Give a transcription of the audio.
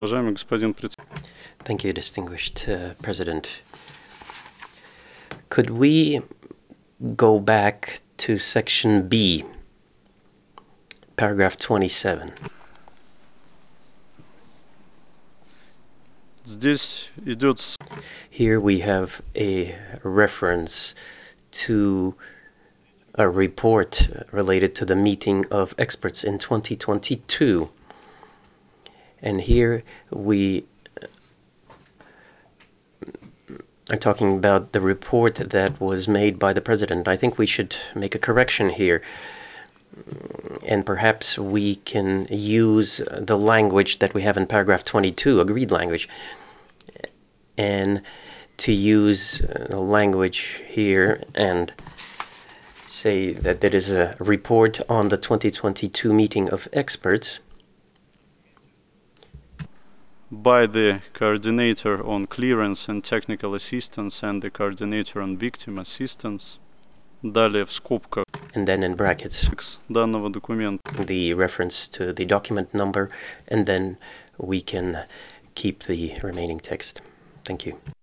Уважаемый господин Thank you, distinguished President. Could we go back to section B, paragraph 27? Здесь идет Here we have a reference to a report related to the meeting of experts in 2022. And here we are talking about the report that was made by the President. I think we should make a correction here. And perhaps we can use the language that we have in paragraph 22, agreed language, and to use language here and say that there is a report on the 2022 meeting of experts by the coordinator on clearance and technical assistance and the coordinator on victim assistance. Далее в скобках and then in brackets данного документа the reference to the document number, and then we can keep the remaining text. Thank you.